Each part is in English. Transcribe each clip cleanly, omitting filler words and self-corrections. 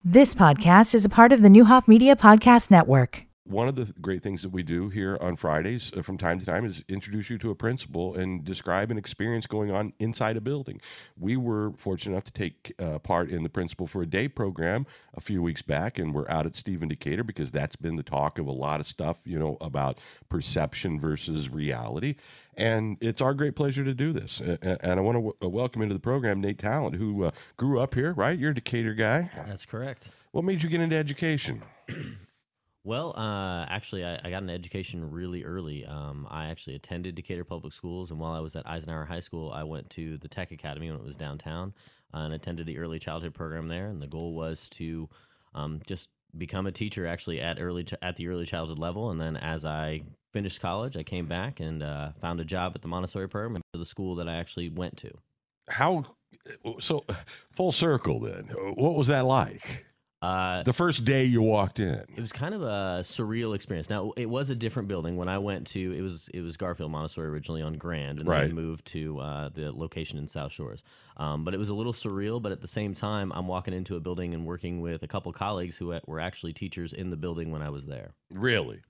This podcast is a part of the Newhoff Media Podcast Network. One of the great things that we do here on Fridays from time to time is introduce you to a principal and describe an experience going on inside a building. We were fortunate enough to take part in the Principal for a Day program a few weeks back, and we're out at Stephen Decatur because that's been the talk of a lot of stuff, about perception versus reality. And it's our great pleasure to do this. And I want to welcome into the program Nate Talent, who grew up here, right? You're a Decatur guy. That's correct. What made you get into education? Well, actually, I got an education really early. I actually attended Decatur Public Schools, and while I was at Eisenhower High School, I went to the Tech Academy when it was downtown and attended the early childhood program there. And the goal was to just become a teacher actually at the early childhood level. And then as I finished college, I came back and found a job at the Montessori program at the school that I actually went to. So full circle then, what was that like? The first day you walked in. It was kind of a surreal experience. Now, it was a different building. When I went to, it was Garfield Montessori originally on Grand, and then moved to the location in South Shores. But it was a little surreal, but at the same time, I'm walking into a building and working with a couple colleagues who were actually teachers in the building when I was there. Really?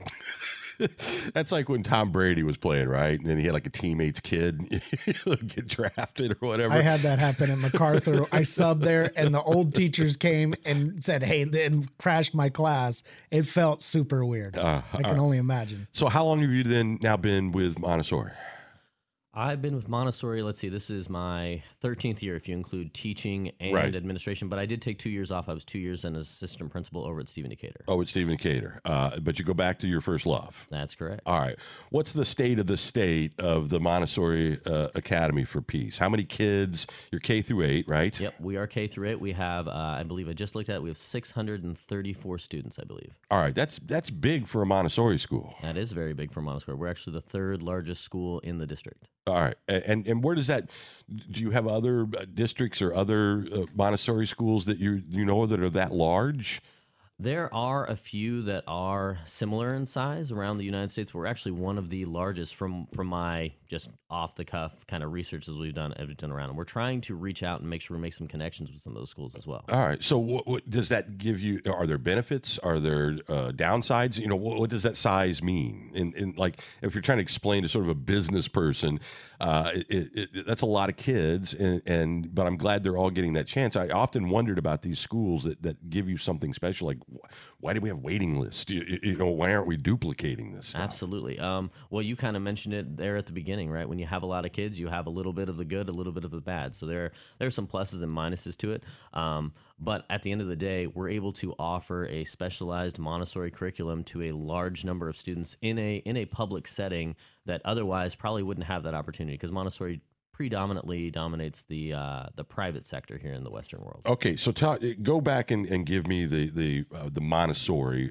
That's like when Tom Brady was playing, right? And then he had like a teammate's kid get drafted or whatever. I had that happen at MacArthur. I subbed there, and the old teachers came and said, hey, and crashed my class. It felt super weird. I can only imagine. So how long have you then now been with Montessori? I've been with Montessori, let's see, this is my 13th year if you include teaching and administration, but I did take 2 years off. I was 2 years as assistant principal over at Stephen Decatur. Oh, at Stephen Decatur. But you go back to your first love. That's correct. All right. What's the state of the Montessori Academy for Peace? How many kids? You're K through 8, right? Yep, we are K through 8. We have, I believe I just looked at it, we have 634 students, I believe. All right. That's big for a Montessori school. That is very big for Montessori. We're actually the third largest school in the district. All right. And where does that, do you have other districts or other Montessori schools that you know that are that large? There are a few that are similar in size around the United States. We're actually one of the largest from my just off-the-cuff kind of research as we've done around. And we're trying to reach out and make sure we make some connections with some of those schools as well. All right. So what does that give you? Are there benefits? Are there downsides? What does that size mean? In like, if you're trying to explain to sort of a business person, that's a lot of kids. But I'm glad they're all getting that chance. I often wondered about these schools that give you something special, like, why do we have waiting lists? Why aren't we duplicating this stuff? Absolutely. Well, you kind of mentioned it there at the beginning, right? When you have a lot of kids, you have a little bit of the good, a little bit of the bad. So there are some pluses and minuses to it. But at the end of the day, we're able to offer a specialized Montessori curriculum to a large number of students in a public setting that otherwise probably wouldn't have that opportunity, because Montessori predominantly dominates the private sector here in the Western world. Okay, so go back and give me the Montessori.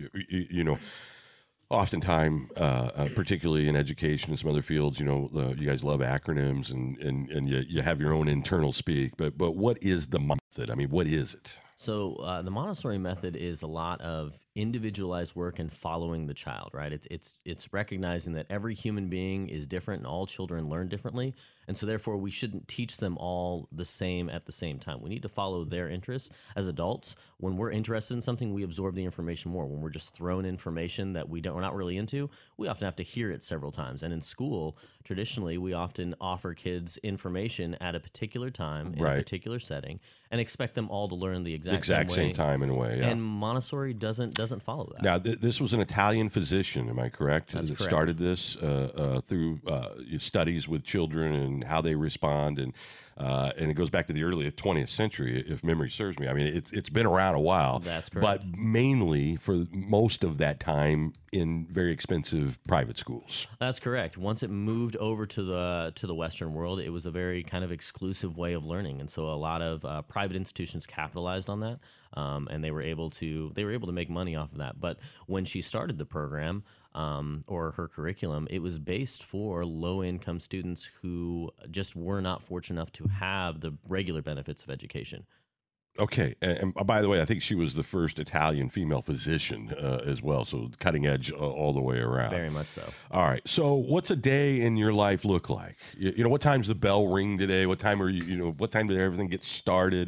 Oftentimes, particularly in education and some other fields, you guys love acronyms and you have your own internal speak. But what is the method? I mean, what is it? So the Montessori method is a lot of individualized work and following the child, right? It's recognizing that every human being is different and all children learn differently. And so therefore we shouldn't teach them all the same at the same time. We need to follow their interests. As adults, when we're interested in something, we absorb the information more. When we're just thrown information that we're not really into, we often have to hear it several times. And in school, traditionally, we often offer kids information at a particular time in a particular setting and expect them all to learn the exact same time in a way. Yeah. And Montessori doesn't follow that. Now, this was an Italian physician, am I correct? That's that correct. Started this through studies with children and how they respond, and it goes back to the early 20th century, if memory serves me. I mean, it's been around a while. That's correct. But mainly for most of that time in very expensive private schools. That's correct. Once it moved over to the Western world, it was a very kind of exclusive way of learning, and so a lot of private institutions capitalized on that, and they were able to make money off of that. But when she started the program, or her curriculum, it was based for low-income students who just were not fortunate enough to have the regular benefits of education. Okay, and by the way, I think she was the first Italian female physician as well, so cutting edge all the way around. Very much so. All right, so what's a day in your life look like? What time's the bell ring today? What time are you? What time did everything get started?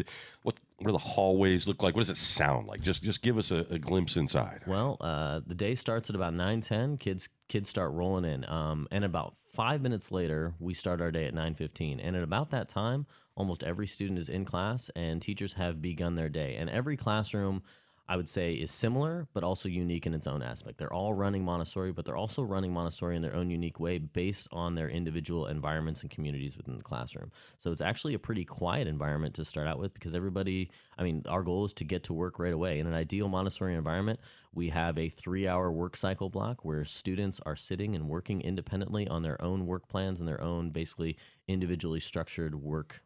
What do the hallways look like? What does it sound like? Just give us a glimpse inside. Well, the day starts at about 9:10. Kids start rolling in, and about 5 minutes later, we start our day at 9:15. And at about that time, almost every student is in class, and teachers have begun their day. And every classroom, I would say, is similar, but also unique in its own aspect. They're all running Montessori, but they're also running Montessori in their own unique way based on their individual environments and communities within the classroom. So it's actually a pretty quiet environment to start out with because our goal is to get to work right away. In an ideal Montessori environment, we have a 3-hour work cycle block where students are sitting and working independently on their own work plans and their own basically individually structured work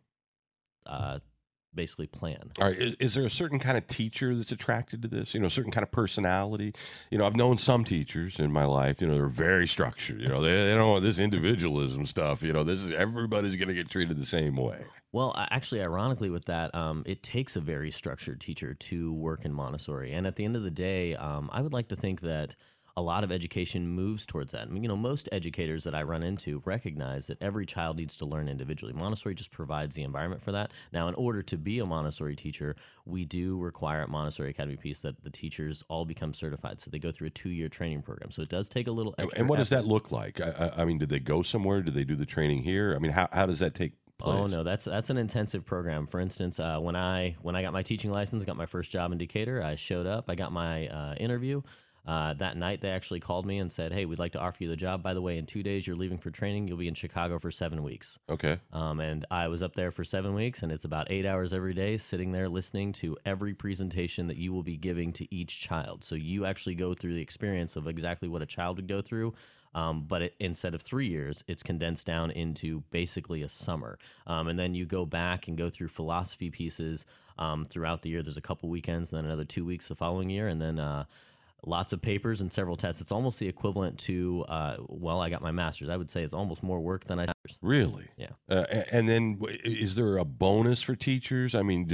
plan. All right. Is there a certain kind of teacher that's attracted to this? A certain kind of personality? I've known some teachers in my life, they're very structured. They don't want this individualism stuff. Everybody's going to get treated the same way. Well, actually, ironically with that, it takes a very structured teacher to work in Montessori. And at the end of the day, I would like to think that a lot of education moves towards that. Most educators that I run into recognize that every child needs to learn individually. Montessori just provides the environment for that. Now, in order to be a Montessori teacher, we do require at Montessori Academy Peace that the teachers all become certified. So they go through a 2-year training program. So it does take a little extra And what does effort. that look like? Did they go somewhere? Did they do the training here? How does that take place? Oh no, that's an intensive program. For instance, when I got my teaching license, got my first job in Decatur, I showed up, I got my interview. That night, they actually called me and said, "Hey, we'd like to offer you the job. By the way, in 2 days, you're leaving for training. You'll be in Chicago for 7 weeks." Okay. And I was up there for 7 weeks, and it's about 8 hours every day sitting there listening to every presentation that you will be giving to each child. So you actually go through the experience of exactly what a child would go through. But instead of 3 years, it's condensed down into basically a summer. And then you go back and go through philosophy pieces throughout the year. There's a couple weekends, and then another 2 weeks the following year, and then lots of papers and several tests. It's almost the equivalent to, I got my master's. I would say it's almost more work than I did. Really? Yeah. And then is there a bonus for teachers? Do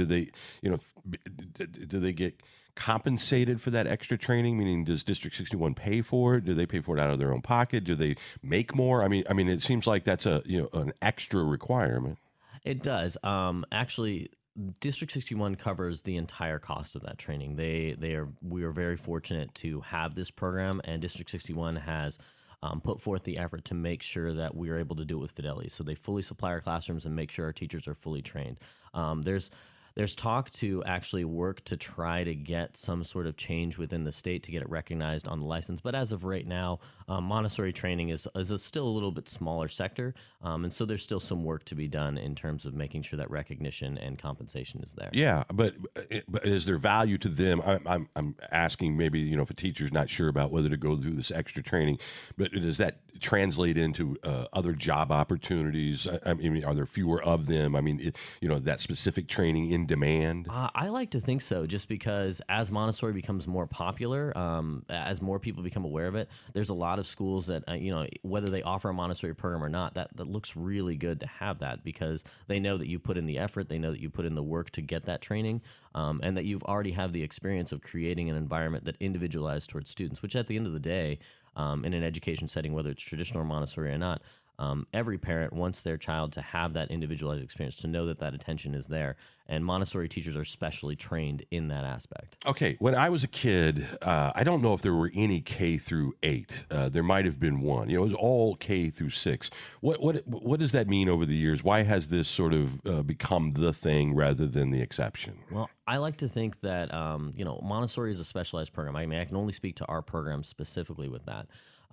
they get compensated for that extra training? Meaning, does District 61 pay for it? Do they pay for it out of their own pocket? Do they make more? It seems like that's an extra requirement. It does. Actually, District 61 covers the entire cost of that training. We are very fortunate to have this program, and District 61 has put forth the effort to make sure that we are able to do it with fidelity. So they fully supply our classrooms and make sure our teachers are fully trained. There's talk to actually work to try to get some sort of change within the state to get it recognized on the license. But as of right now, Montessori training is still a little bit smaller sector. And so there's still some work to be done in terms of making sure that recognition and compensation is there. Yeah, but is there value to them? I'm asking maybe, if a teacher's not sure about whether to go through this extra training, but does that translate into other job opportunities? Are there fewer of them? That specific training in demand? I like to think so, just because as Montessori becomes more popular, as more people become aware of it, there's a lot of schools that, whether they offer a Montessori program or not, that looks really good to have that, because they know that you put in the effort, they know that you put in the work to get that training, and that you've already have the experience of creating an environment that individualized towards students, which at the end of the day, in an education setting, whether it's traditional or Montessori or not, every parent wants their child to have that individualized experience, to know that that attention is there. And Montessori teachers are specially trained in that aspect. Okay, when I was a kid, I don't know if there were any K through 8. There might have been one. It was all K through 6. What does that mean over the years? Why has this sort of become the thing rather than the exception? Well, I like to think that Montessori is a specialized program. I can only speak to our program specifically with that.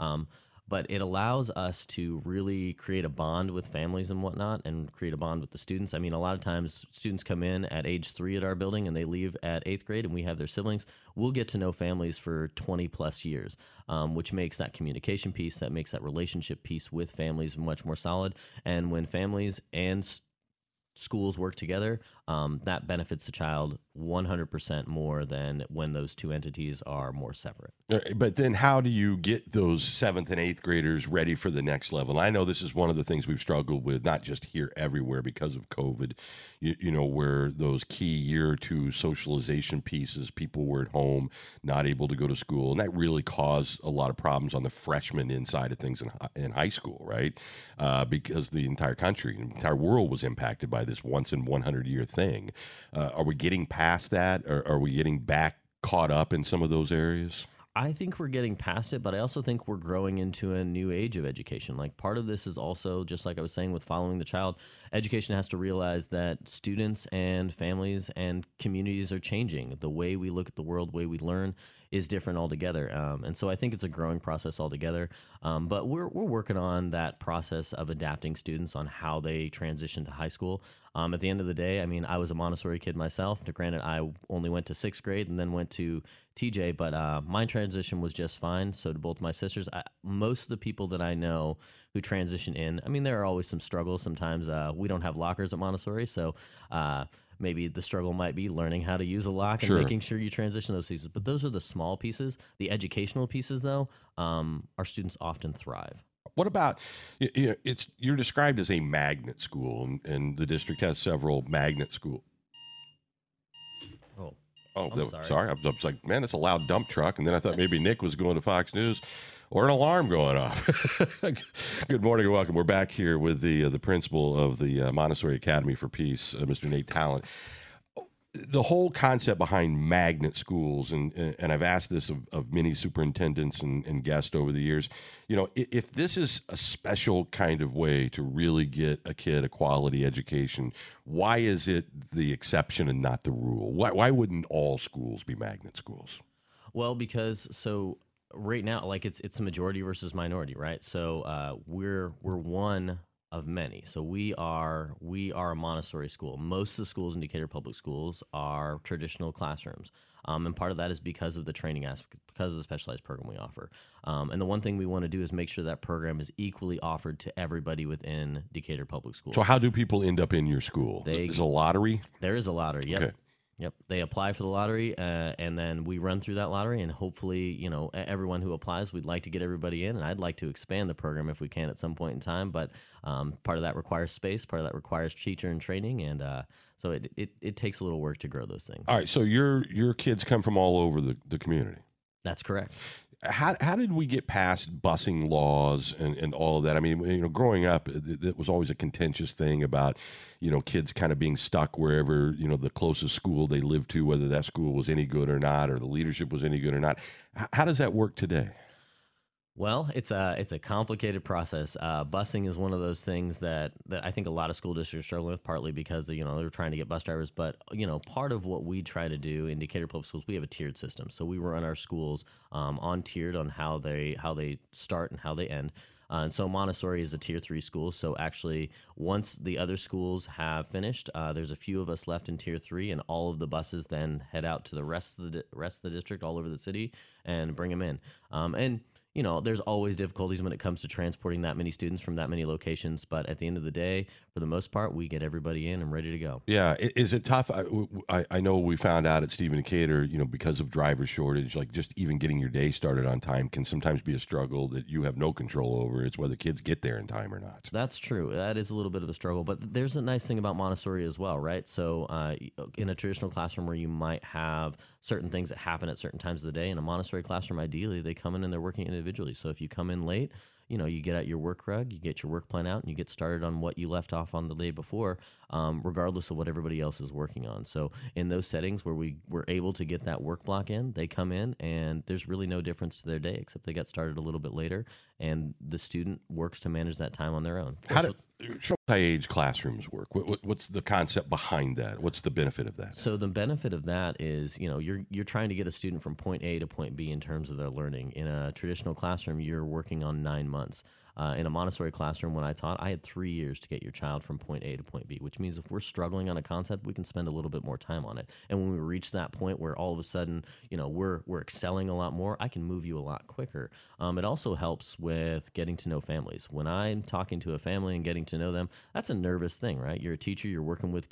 But it allows us to really create a bond with families and whatnot, and create a bond with the students. A lot of times students come in at age 3 at our building and they leave at 8th grade, and we have their siblings. We'll get to know families for 20 plus years, which makes that communication piece, that makes that relationship piece with families much more solid. And when families and schools work together, that benefits the child 100% more than when those two entities are more separate. But then how do you get those 7th and 8th graders ready for the next level? And I know this is one of the things we've struggled with, not just here, everywhere, because of COVID, where those key year or 2 socialization pieces, people were at home, not able to go to school. And that really caused a lot of problems on the freshman inside of things in high school, right? Because the entire country, the entire world was impacted by by this once in 100-year thing. Are we getting past that? Or are we getting back caught up in some of those areas? I think we're getting past it, but I also think we're growing into a new age of education. Like part of this is also, just like I was saying with following the child, education has to realize that students and families and communities are changing. The way we look at the world, the way we learn is different altogether. And so I think it's a growing process altogether. But we're working on that process of adapting students on how they transition to high school. At the end of the day, I mean, I was a Montessori kid myself. Granted, I only went to 6th grade and then went to TJ, but my transition was just fine. So to both my sisters, most of the people that I know who transition in, I mean, there are always some struggles. Sometimes we don't have lockers at Montessori, so maybe the struggle might be learning how to use a lock and making sure you transition those pieces. But those are the small pieces. The educational pieces, though, our students often thrive. What about, you're described as a magnet school, and the district has several magnet schools. I'm sorry. I was like, man, that's a loud dump truck. And then I thought maybe Nick was going to Fox News or an alarm going off. Good morning and welcome. We're back here with the principal of the Montessori Academy for Peace, Mr. Nate Talent. The whole concept behind magnet schools, and I've asked this of many superintendents and guests over the years, if this is a special kind of way to really get a kid a quality education, why is it the exception and not the rule? Why wouldn't all schools be magnet schools? Well, because right now, like it's a majority versus minority, right? So we're one of many. So we are a Montessori school. Most of the schools in Decatur Public Schools are traditional classrooms. And part of that is because of the training aspect, because of the specialized program we offer. And the one thing we want to do is make sure that program is equally offered to everybody within Decatur Public Schools. So how do people end up in your school? There's a lottery? There is a lottery, yep. Okay. Yep. They apply for the lottery, and then we run through that lottery, and hopefully, everyone who applies, we'd like to get everybody in, and I'd like to expand the program if we can at some point in time, but part of that requires space, part of that requires teacher and training, and so it takes a little work to grow those things. All right, so your kids come from all over the community. That's correct. How did we get past busing laws and all of that? I mean, growing up, it was always a contentious thing about, kids kind of being stuck wherever, the closest school they lived to, whether that school was any good or not, or the leadership was any good or not. How does that work today? Well, it's a complicated process. Busing is one of those things that I think a lot of school districts struggle with, partly because they're trying to get bus drivers. But part of what we try to do in Decatur Public Schools, we have a tiered system. So we run our schools on tiered on how they start and how they end. And so Montessori is a tier 3 school. So actually, once the other schools have finished, there's a few of us left in tier 3, and all of the buses then head out to the rest of the district all over the city and bring them in. And there's always difficulties when it comes to transporting that many students from that many locations. But at the end of the day, for the most part, we get everybody in and ready to go. Yeah. Is it tough? I know we found out at Stephen Decatur, because of driver shortage, like just even getting your day started on time can sometimes be a struggle that you have no control over. It's whether kids get there in time or not. That's true. That is a little bit of a struggle. But there's a nice thing about Montessori as well, right? So in a traditional classroom where you might have certain things that happen at certain times of the day, in a Montessori classroom, ideally, they come in and they're working individually. So if you come in late, you get out your work rug, you get your work plan out, and you get started on what you left off on the day before, regardless of what everybody else is working on. So in those settings where we were able to get that work block in, they come in, and there's really no difference to their day, except they got started a little bit later, and the student works to manage that time on their own. How do multi-age classrooms work? What's the concept behind that? What's the benefit of that? So the benefit of that is, you're trying to get a student from point A to point B in terms of their learning. In a traditional classroom, you're working on 9 months. In a Montessori classroom, when I taught, I had 3 years to get your child from point A to point B, which means if we're struggling on a concept, we can spend a little bit more time on it. And when we reach that point where all of a sudden, we're excelling a lot more, I can move you a lot quicker. It also helps with getting to know families. When I'm talking to a family and getting to know them, that's a nervous thing, right? You're a teacher, you're working with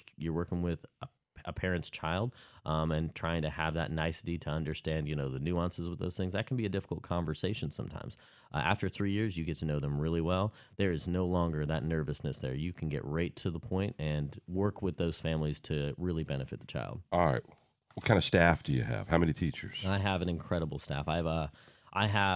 a parent's child, and trying to have that nicety to understand, the nuances with those things. That can be a difficult conversation sometimes. After 3 years, you get to know them really well. There is no longer that nervousness there. You can get right to the point and work with those families to really benefit the child. All right. What kind of staff do you have? How many teachers? I have an incredible staff. I have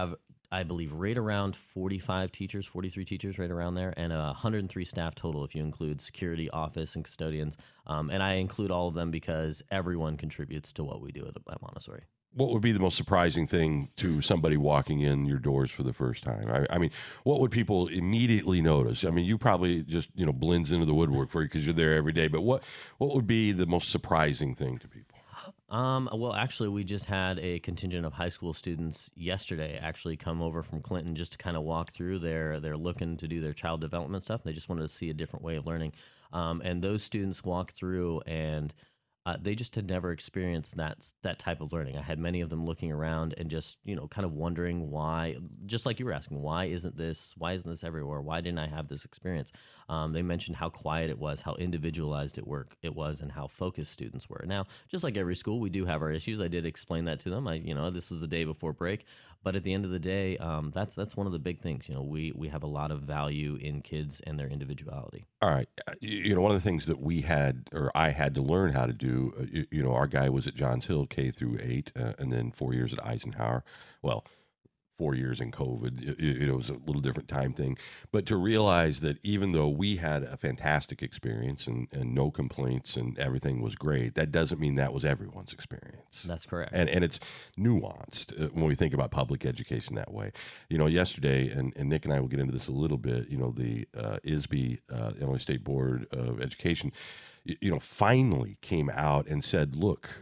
I believe, right around 45 teachers, 43 teachers, right around there, and 103 staff total if you include security, office, and custodians. And I include all of them because everyone contributes to what we do at Montessori. What would be the most surprising thing to somebody walking in your doors for the first time? I mean, what would people immediately notice? I mean, you probably just, blends into the woodwork for you because you're there every day. But what would be the most surprising thing to people? Well, actually, we just had a contingent of high school students yesterday actually come over from Clinton just to kind of walk through there. They're looking to do their child development stuff. They just wanted to see a different way of learning. And those students walk through and they just had never experienced that type of learning. I had many of them looking around and just, kind of wondering why, just like you were asking, why isn't this everywhere? Why didn't I have this experience? They mentioned how quiet it was, how individualized it was, and how focused students were. Now, just like every school, we do have our issues. I did explain that to them. This was the day before break, but at the end of the day, that's one of the big things. We have a lot of value in kids and their individuality. All right. One of the things that I had to learn how to do, our guy was at Johns Hill K through 8, and then 4 years at Eisenhower. Well, 4 years in COVID, it was a little different time thing. But to realize that even though we had a fantastic experience and no complaints and everything was great, that doesn't mean that was everyone's experience. That's correct. And it's nuanced when we think about public education that way. Yesterday, and Nick and I will get into this a little bit, the ISB, Illinois State Board of Education, finally came out and said, look,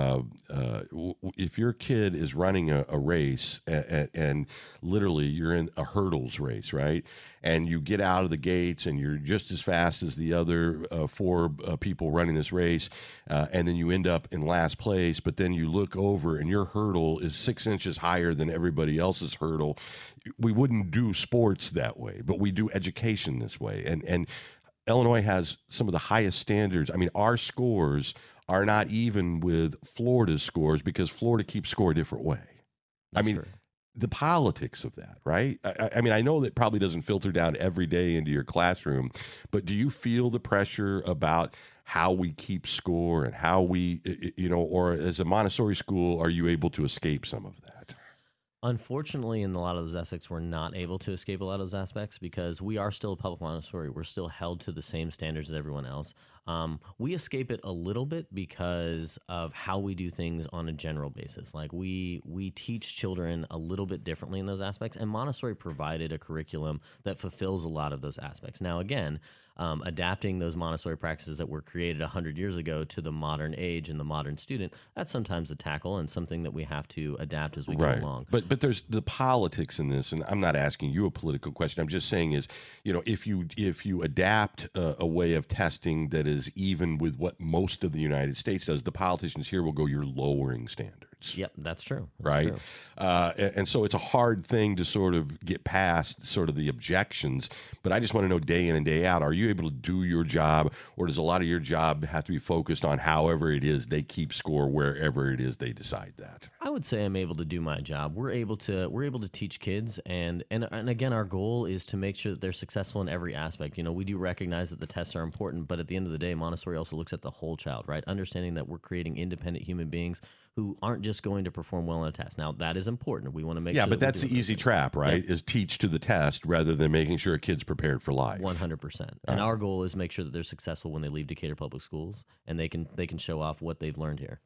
if your kid is running a race and literally you're in a hurdles race, right? And you get out of the gates and you're just as fast as the other four people running this race, and then you end up in last place, but then you look over and your hurdle is 6 inches higher than everybody else's hurdle. We wouldn't do sports that way, but we do education this way. And Illinois has some of the highest standards. I mean, our scores are not even with Florida's scores because Florida keeps score a different way. That's I mean, true. The politics of that, right? I mean, I know that probably doesn't filter down every day into your classroom, but do you feel the pressure about how we keep score and how we, or as a Montessori school, are you able to escape some of that? Unfortunately, in a lot of those aspects, we're not able to escape a lot of those aspects because we are still a public Montessori. We're still held to the same standards as everyone else. We escape it a little bit because of how we do things on a general basis. Like we teach children a little bit differently in those aspects, and Montessori provided a curriculum that fulfills a lot of those aspects. Now, again, adapting those Montessori practices that were created 100 years ago to the modern age and the modern student, that's sometimes a tackle and something that we have to adapt as we go along. But there's the politics in this, and I'm not asking you a political question. I'm just saying is, if you adapt a way of testing that is even with what most of the United States does, the politicians here will go, you're lowering standards. Yep, that's true. Right? True. And so it's a hard thing to sort of get past sort of the objections. But I just want to know day in and day out, are you able to do your job, or does a lot of your job have to be focused on however it is they keep score wherever it is they decide that? I would say I'm able to do my job. We're able to teach kids, and again, our goal is to make sure that they're successful in every aspect. We do recognize that the tests are important, but at the end of the day, Montessori also looks at the whole child, right? Understanding that we're creating independent human beings who aren't just going to perform well on a test. Now, that is important. We want to make sure. Yeah, but that's the easy trap, right? Yep. Is teach to the test rather than making sure a kid's prepared for life. 100%. And our goal is make sure that they're successful when they leave Decatur Public Schools, and they can show off what they've learned here.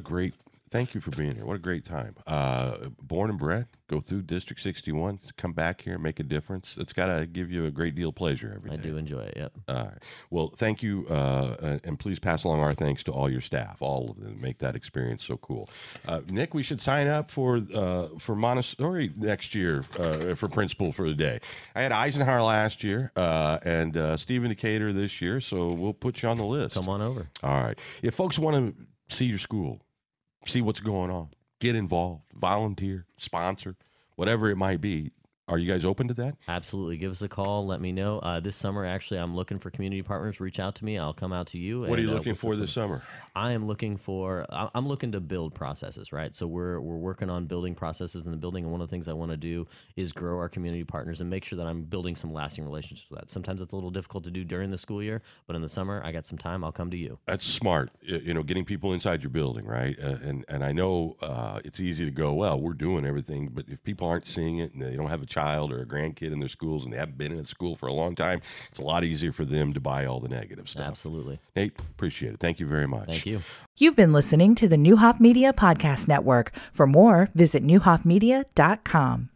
Thank you for being here. What a great time. Born and bred, go through District 61, come back here, make a difference. It's got to give you a great deal of pleasure every day. I do enjoy it, yep. All right. Well, thank you, and please pass along our thanks to all your staff, all of them. Make that experience so cool. Nick, we should sign up for Montessori next year for principal for the day. I had Eisenhower last year and Stephen Decatur this year, so we'll put you on the list. Come on over. All right. If folks want to see your school, see what's going on, get involved, volunteer, sponsor, whatever it might be, Are you guys open to that? Absolutely. Give us a call. Let me know. This summer, actually, I'm looking for community partners. Reach out to me. I'll come out to you. What are you looking for this summer? I'm looking to build processes, right? So we're working on building processes in the building, and one of the things I want to do is grow our community partners and make sure that I'm building some lasting relationships with that. Sometimes it's a little difficult to do during the school year, but in the summer, I got some time. I'll come to you. That's smart. Getting people inside your building, right? And I know it's easy to go, well, we're doing everything, but if people aren't seeing it and they don't have a child or a grandkid in their schools and they haven't been in a school for a long time, it's a lot easier for them to buy all the negative stuff. Absolutely. Nate, appreciate it. Thank you very much. Thank you. You've been listening to the Neuhoff Media Podcast Network. For more, visit neuhoffmedia.com.